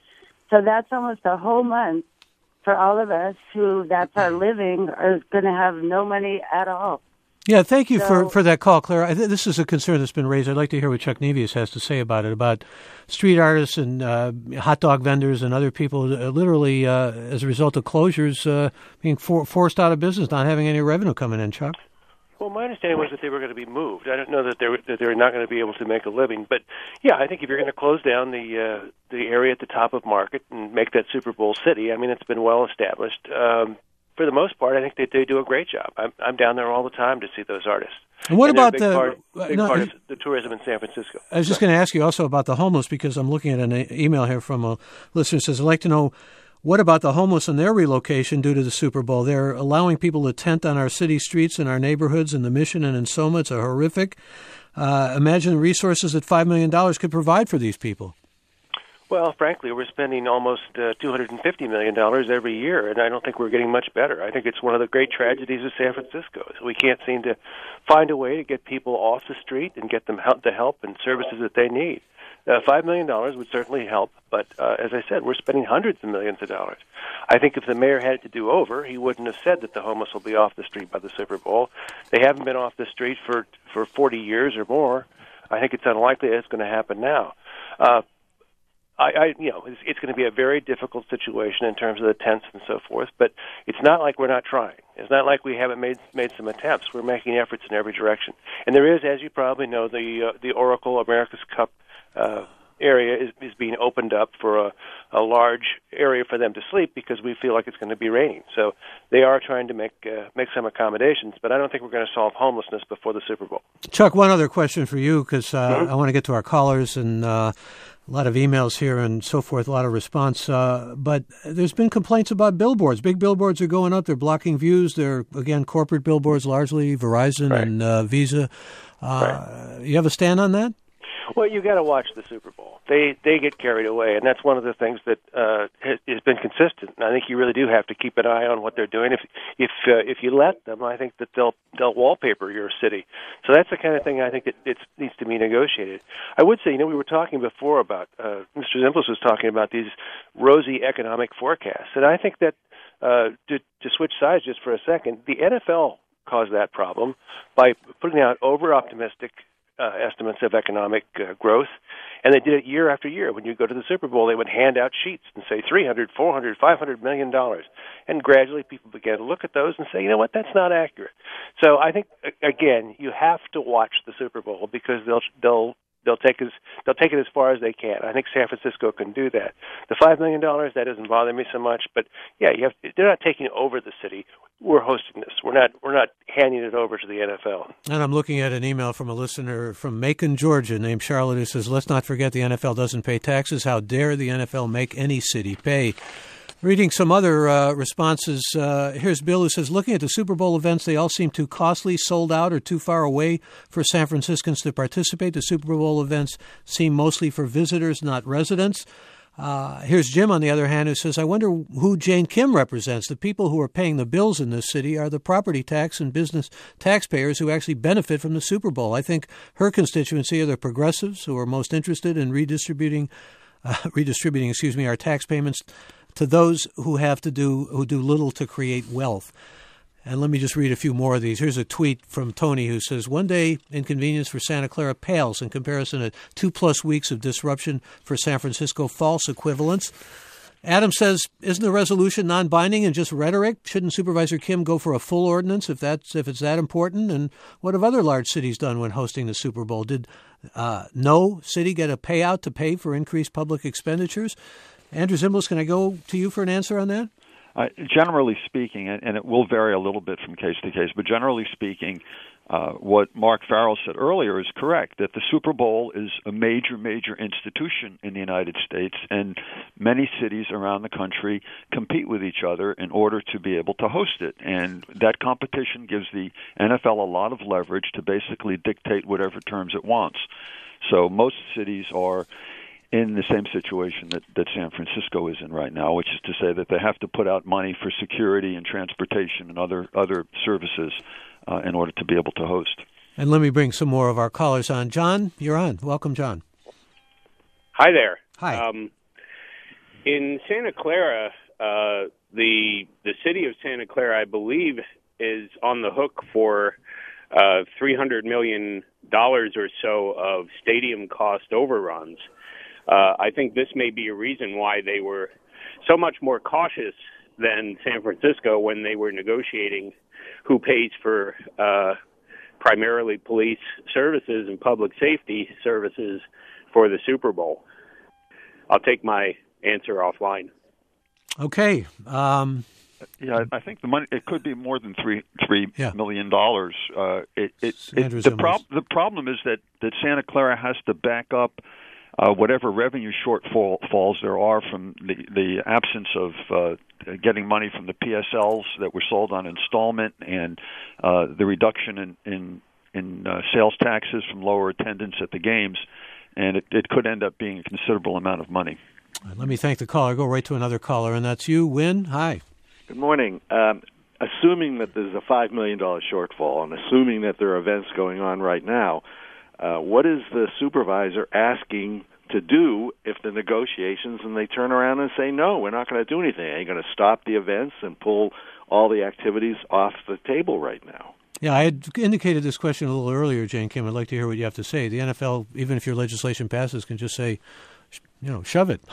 So that's almost a whole month for all of us who that's our living are going to have no money at all. Yeah, thank you so, for, for that call, Claire. I th- this is a concern that's been raised. I'd like to hear what Chuck Nevius has to say about it, about street artists and uh, hot dog vendors and other people uh, literally, uh, as a result of closures, uh, being for- forced out of business, not having any revenue coming in, Chuck. Well, my understanding was that they were going to be moved. I don't know that they were, that they're not going to be able to make a living. But, yeah, I think if you're going to close down the uh, the area at the top of Market and make that Super Bowl city, I mean, it's been well established. Um, for the most part, I think they, they do a great job. I'm, I'm down there all the time to see those artists. And what and about a big the part, big no, part of the tourism in San Francisco? I was just going to ask you also about the homeless, because I'm looking at an e- email here from a listener who says, I'd like to know, what about the homeless and their relocation due to the Super Bowl? They're allowing people to tent on our city streets and our neighborhoods in the Mission and in Soma. It's a horrific. Uh, imagine the resources that five million dollars could provide for these people. Well, frankly, we're spending almost uh, two hundred fifty million dollars every year, and I don't think we're getting much better. I think it's one of the great tragedies of San Francisco. So we can't seem to find a way to get people off the street and get them help, the help and services that they need. Uh, five million dollars would certainly help, but uh, as I said, we're spending hundreds of millions of dollars. I think if the mayor had it to do over, he wouldn't have said that the homeless will be off the street by the Super Bowl. They haven't been off the street for, for forty years or more. I think it's unlikely that it's going to happen now. Uh, I, I, you know, it's, it's going to be a very difficult situation in terms of the tents and so forth, but it's not like we're not trying. It's not like we haven't made made some attempts. We're making efforts in every direction. And there is, as you probably know, the uh, the Oracle America's Cup uh, area is, is being opened up for a, a large area for them to sleep because we feel like it's going to be raining. So they are trying to make uh, make some accommodations, but I don't think we're going to solve homelessness before the Super Bowl. Chuck, one other question for you, because uh, mm-hmm. I want to get to our callers and uh, a lot of emails here and so forth, a lot of response. Uh, but there's been complaints about billboards. Big billboards are going up. They're blocking views. They're, again, corporate billboards, largely Verizon right. and uh, Visa. Uh, right. You have a stand on that? Well, you got to watch the Super Bowl. They they get carried away, and that's one of the things that uh, has, has been consistent. And I think you really do have to keep an eye on what they're doing. If if uh, if you let them, I think that they'll they'll wallpaper your city. So that's the kind of thing I think that it needs to be negotiated. I would say, you know, we were talking before about uh, Mister Zimbalist was talking about these rosy economic forecasts, and I think that uh, to to switch sides just for a second, the N F L caused that problem by putting out over-optimistic Uh, estimates of economic uh, growth, and they did it year after year. When you go to the Super Bowl, they would hand out sheets and say three hundred, four hundred, five hundred million dollars, and gradually people began to look at those and say, you know what, that's not accurate. So I think again, you have to watch the Super Bowl because they'll they'll they'll take as they'll take it as far as they can. I think San Francisco can do that. The five million dollars, that doesn't bother me so much, but yeah, you have they're not taking over the city. We're hosting this. We're not we're not handing it over to the N F L. And I'm looking at an email from a listener from Macon, Georgia, named Charlotte, who says, let's not forget the N F L doesn't pay taxes. How dare the N F L make any city pay? Reading some other uh, responses, uh, here's Bill who says, looking at the Super Bowl events, they all seem too costly, sold out, or too far away for San Franciscans to participate. The Super Bowl events seem mostly for visitors, not residents. Uh, here's Jim, on the other hand, who says, I wonder who Jane Kim represents. The people who are paying the bills in this city are the property tax and business taxpayers who actually benefit from the Super Bowl. I think her constituency are the progressives who are most interested in redistributing, uh, redistributing, excuse me, our tax payments to those who have to do, who do little to create wealth. And let me just read a few more of these. Here's a tweet from Tony who says, one day inconvenience for Santa Clara pales in comparison to two-plus weeks of disruption for San Francisco, false equivalence. Adam says, isn't the resolution non-binding and just rhetoric? Shouldn't Supervisor Kim go for a full ordinance if that's if it's that important? And what have other large cities done when hosting the Super Bowl? Did uh, no city get a payout to pay for increased public expenditures? Andrew Zimbalist, can I go to you for an answer on that? Uh, generally speaking, and, and it will vary a little bit from case to case, but generally speaking, uh, what Mark Farrell said earlier is correct, that the Super Bowl is a major, major institution in the United States, and many cities around the country compete with each other in order to be able to host it. And that competition gives the N F L a lot of leverage to basically dictate whatever terms it wants. So most cities are in the same situation that, that San Francisco is in right now, which is to say that they have to put out money for security and transportation and other other services uh, in order to be able to host. And let me bring some more of our callers on. John, you're on. Welcome, John. Hi there. Hi. Um, in Santa Clara, uh, the the city of Santa Clara, I believe, is on the hook for uh, three hundred million dollars or so of stadium cost overruns. Uh, I think this may be a reason why they were so much more cautious than San Francisco when they were negotiating who pays for uh, primarily police services and public safety services for the Super Bowl. I'll take my answer offline. Okay. Um, yeah, I think the money, it could be more than three three yeah. million dollars. Uh, it, it, it, the, prob- the problem is that, that Santa Clara has to back up Uh, whatever revenue shortfalls there are from the, the absence of uh, getting money from the P S Ls that were sold on installment and uh, the reduction in, in, in uh, sales taxes from lower attendance at the games, and it, it could end up being a considerable amount of money. Let me thank the caller. Go right to another caller, and that's you, Win. Hi. Good morning. Um, assuming that there's a five million dollars shortfall and assuming that there are events going on right now, Uh, what is the supervisor asking to do if the negotiations and they turn around and say, no, we're not going to do anything? Are you going to stop the events and pull all the activities off the table right now? Yeah, I had indicated this question a little earlier, Jane Kim. I'd like to hear what you have to say. The N F L, even if your legislation passes, can just say, you know, shove it.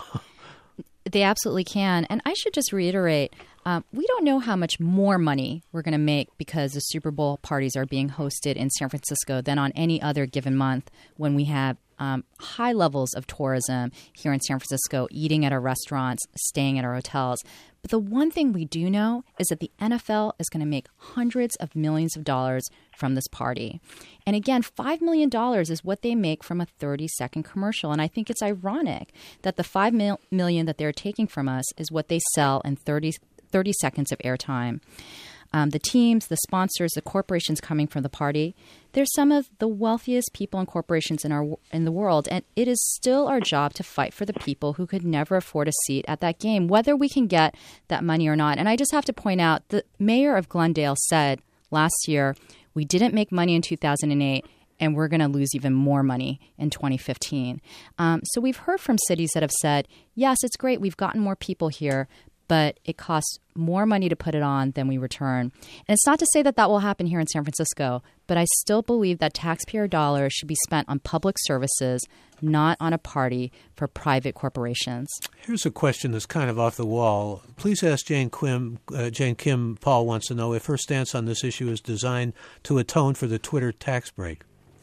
They absolutely can. And I should just reiterate, um, we don't know how much more money we're going to make because the Super Bowl parties are being hosted in San Francisco than on any other given month when we have um, high levels of tourism here in San Francisco, eating at our restaurants, staying at our hotels. But the one thing we do know is that the N F L is going to make hundreds of millions of dollars from this party. And again, five million dollars is what they make from a thirty-second commercial. And I think it's ironic that the five million dollars that they're taking from us is what they sell in thirty, thirty seconds of airtime. Um, the teams, the sponsors, the corporations coming from the party, they're some of the wealthiest people and corporations in our in the world. And it is still our job to fight for the people who could never afford a seat at that game, whether we can get that money or not. And I just have to point out, the mayor of Glendale said last year, we didn't make money in two thousand eight, and we're going to lose even more money in twenty fifteen. Um, so we've heard from cities that have said, yes, it's great, we've gotten more people here, but it costs more money to put it on than we return. And it's not to say that that will happen here in San Francisco, but I still believe that taxpayer dollars should be spent on public services, not on a party for private corporations. Here's a question that's kind of off the wall. Please ask Jane Kim. Uh, Jane Kim Paul wants to know if her stance on this issue is designed to atone for the Twitter tax break.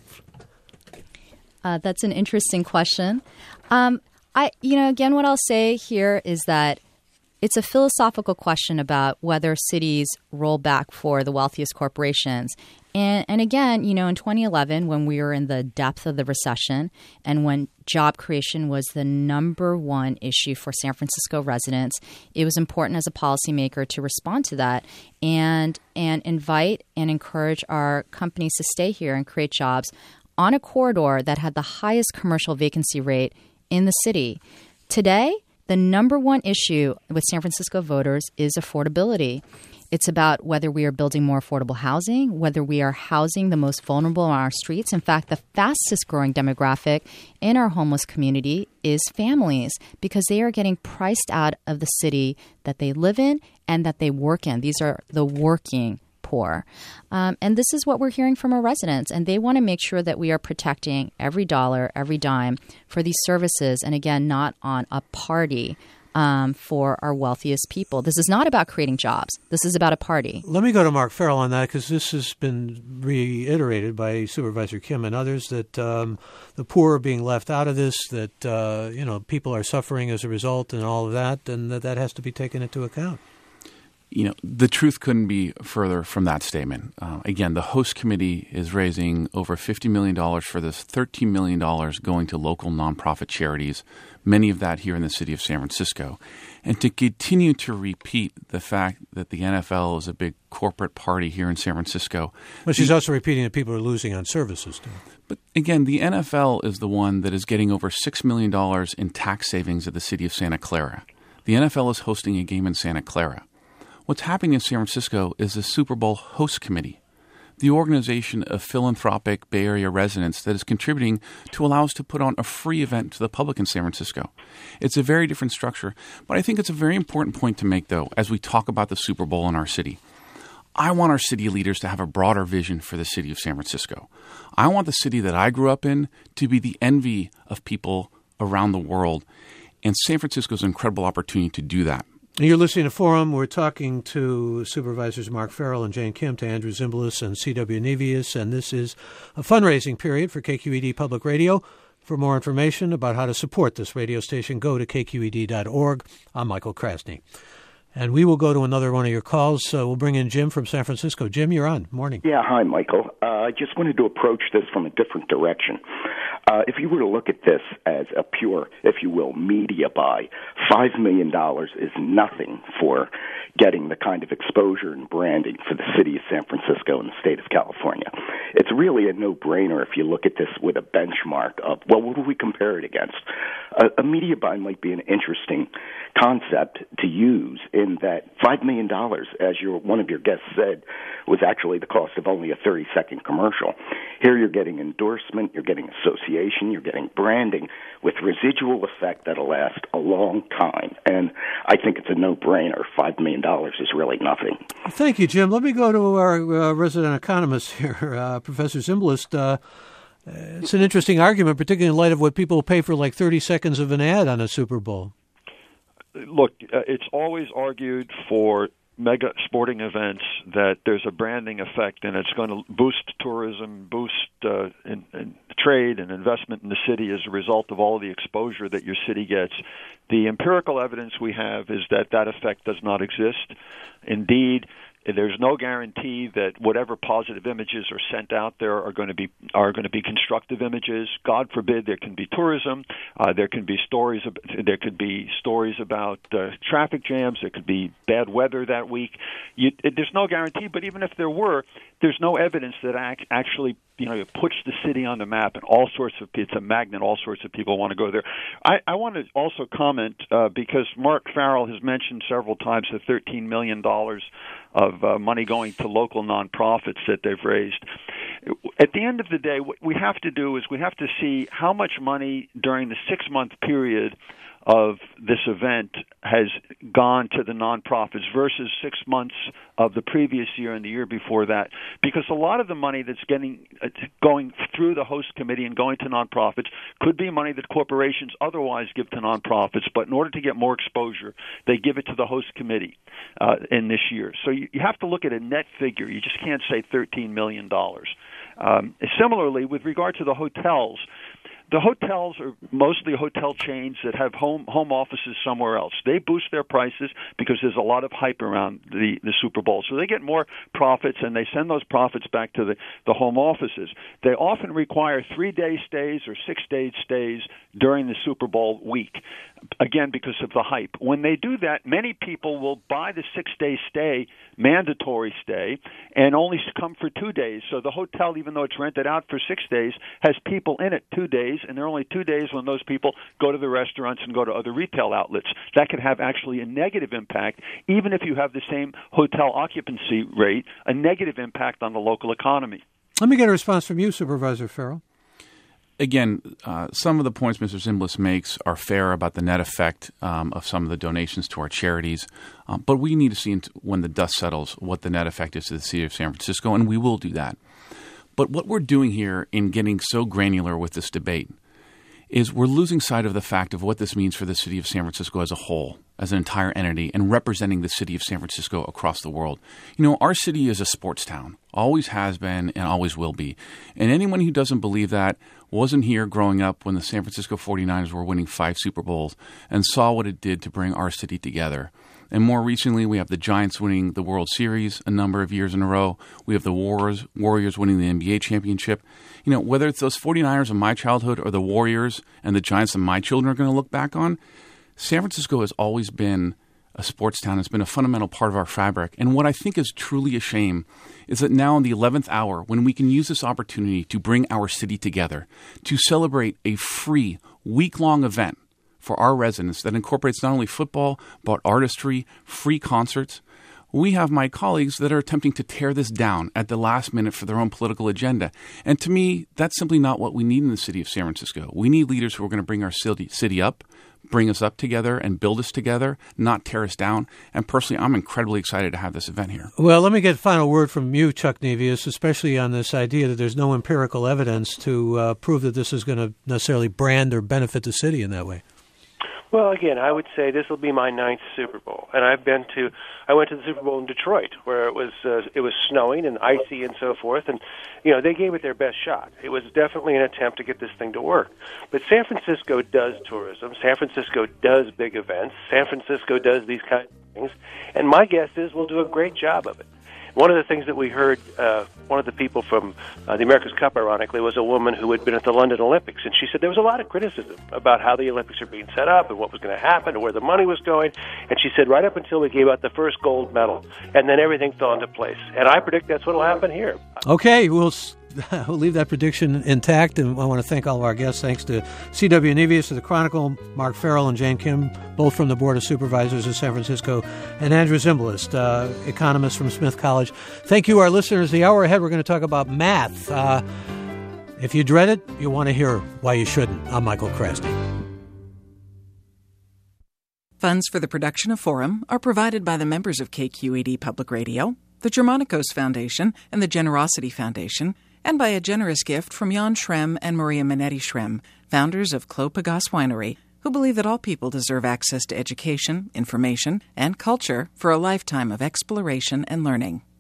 Uh, that's an interesting question. Um, I, you know, again, what I'll say here is that it's a philosophical question about whether cities roll back for the wealthiest corporations. And, and again, you know, in twenty eleven, when we were in the depth of the recession and when job creation was the number one issue for San Francisco residents, it was important as a policymaker to respond to that and and invite and encourage our companies to stay here and create jobs on a corridor that had the highest commercial vacancy rate in the city. Today, the number one issue with San Francisco voters is affordability. It's about whether we are building more affordable housing, whether we are housing the most vulnerable on our streets. In fact, the fastest growing demographic in our homeless community is families because they are getting priced out of the city that they live in and that they work in. These are the working poor. Um, and this is what we're hearing from our residents. And they want to make sure that we are protecting every dollar, every dime for these services. And again, not on a party um, for our wealthiest people. This is not about creating jobs. This is about a party. Let me go to Mark Farrell on that because this has been reiterated by Supervisor Kim and others that um, the poor are being left out of this, that uh, you know people are suffering as a result and all of that, and that that has to be taken into account. you know, the truth couldn't be further from that statement. Uh, again, the host committee is raising over fifty million dollars for this, thirteen million dollars going to local nonprofit charities, many of that here in the city of San Francisco. And to continue to repeat the fact that the N F L is a big corporate party here in San Francisco. But she's also repeating that people are losing on services, too. But again, the N F L is the one that is getting over six million dollars in tax savings at the city of Santa Clara. The N F L is hosting a game in Santa Clara. What's happening in San Francisco is the Super Bowl host committee, the organization of philanthropic Bay Area residents that is contributing to allow us to put on a free event to the public in San Francisco. It's a very different structure, but I think it's a very important point to make, though, as we talk about the Super Bowl in our city. I want our city leaders to have a broader vision for the city of San Francisco. I want the city that I grew up in to be the envy of people around the world, and San Francisco is an incredible opportunity to do that. You're listening to Forum. We're talking to Supervisors Mark Farrell and Jane Kim, to Andrew Zimbalist and C W. Nevius, and this is a fundraising period for K Q E D Public Radio. For more information about how to support this radio station, go to K Q E D dot org. I'm Michael Krasny. And we will go to another one of your calls. So we'll bring in Jim from San Francisco. Jim, you're on. Morning. Yeah, hi, Michael. Uh, I just wanted to approach this from a different direction. Uh, if you were to look at this as a pure, if you will, media buy, five million dollars is nothing for getting the kind of exposure and branding for the city of San Francisco and the state of California. It's really a no-brainer if you look at this with a benchmark of, well, what do we compare it against? A, a media buy might be an interesting concept to use in that five million dollars, as your, one of your guests said, was actually the cost of only a thirty-second commercial. Here you're getting endorsement, you're getting association, you're getting branding with residual effect that'll last a long time. And I think it's a no-brainer. five million dollars is really nothing. Thank you, Jim. Let me go to our uh, resident economist here, uh, Professor Zimbalist. Uh, it's an interesting argument, particularly in light of what people pay for like thirty seconds of an ad on a Super Bowl. Look, uh, it's always argued for mega sporting events that there's a branding effect and it's going to boost tourism, boost uh, in, in trade and investment in the city as a result of all of the exposure that your city gets. The empirical evidence we have is that that effect does not exist. Indeed, there's no guarantee that whatever positive images are sent out there are going to be are going to be constructive images. God forbid there can be tourism. Uh, there can be stories. There could be stories about uh, traffic jams. There could be bad weather that week. You, it, there's no guarantee. But even if there were, there's no evidence that act, actually you know puts the city on the map. And all sorts of it's a magnet. All sorts of people want to go there. I, I want to also comment uh, because Mark Farrell has mentioned several times the thirteen million dollars of uh, money going to local nonprofits that they've raised. At the end of the day, what we have to do is we have to see how much money during the six-month period of this event has gone to the nonprofits versus six months of the previous year and the year before that. Because a lot of the money that's getting uh, going through the host committee and going to nonprofits could be money that corporations otherwise give to nonprofits, but in order to get more exposure, they give it to the host committee uh, in this year. So you, you have to look at a net figure. You just can't say thirteen million dollars. Um, similarly, with regard to the hotels, the hotels are mostly hotel chains that have home home offices somewhere else. They boost their prices because there's a lot of hype around the, the Super Bowl. So they get more profits, and they send those profits back to the, the home offices. They often require three-day stays or six-day stays during the Super Bowl week, again, because of the hype. When they do that, many people will buy the six-day stay, mandatory stay, and only come for two days. So the hotel, even though it's rented out for six days, has people in it two days, and there are only two days when those people go to the restaurants and go to other retail outlets. That could have actually a negative impact, even if you have the same hotel occupancy rate, a negative impact on the local economy. Let me get a response from you, Supervisor Farrell. Again, uh, some of the points Mister Zimbalist makes are fair about the net effect um, of some of the donations to our charities, um, but we need to see when the dust settles what the net effect is to the city of San Francisco, and we will do that. But what we're doing here in getting so granular with this debate is we're losing sight of the fact of what this means for the city of San Francisco as a whole, as an entire entity, and representing the city of San Francisco across the world. You know, our city is a sports town, always has been and always will be. And anyone who doesn't believe that wasn't here growing up when the San Francisco forty-niners were winning five Super Bowls and saw what it did to bring our city together. And more recently, we have the Giants winning the World Series a number of years in a row. We have the Warriors, Warriors winning the N B A championship. You know, whether it's those 49ers of my childhood or the Warriors and the Giants that my children are going to look back on, San Francisco has always been a sports town. It's been a fundamental part of our fabric. And what I think is truly a shame is that now in the eleventh hour, when we can use this opportunity to bring our city together, to celebrate a free week-long event for our residents that incorporates not only football, but artistry, free concerts, we have my colleagues that are attempting to tear this down at the last minute for their own political agenda. And to me, that's simply not what we need in the city of San Francisco. We need leaders who are going to bring our city, city up, bring us up together and build us together, not tear us down. And personally, I'm incredibly excited to have this event here. Well, let me get a final word from you, Chuck Nevius, especially on this idea that there's no empirical evidence to uh, prove that this is going to necessarily brand or benefit the city in that way. Well, again, I would say this will be my ninth Super Bowl, and I've been to. I went to the Super Bowl in Detroit, where it was uh, it was snowing and icy and so forth, and you know they gave it their best shot. It was definitely an attempt to get this thing to work. But San Francisco does tourism. San Francisco does big events. San Francisco does these kinds of things, and my guess is we'll do a great job of it. One of the things that we heard, uh, one of the people from uh, the America's Cup, ironically, was a woman who had been at the London Olympics, and she said there was a lot of criticism about how the Olympics are being set up and what was going to happen and where the money was going. And she said right up until we gave out the first gold medal, and then everything fell into place. And I predict that's what will happen here. Okay, we'll we'll leave that prediction intact, and I want to thank all of our guests. Thanks to C W. Nevius of the Chronicle, Mark Farrell and Jane Kim, both from the Board of Supervisors of San Francisco, and Andrew Zimbalist, uh, economist from Smith College. Thank you, our listeners. The hour ahead, we're going to talk about math. Uh, if you dread it, you want to hear why you shouldn't. I'm Michael Krasny. Funds for the production of Forum are provided by the members of K Q E D Public Radio, the Germanicos Foundation, and the Generosity Foundation, and by a generous gift from Jan Schrem and Maria Minetti Schrem, founders of Clos Pegase Winery, who believe that all people deserve access to education, information, and culture for a lifetime of exploration and learning.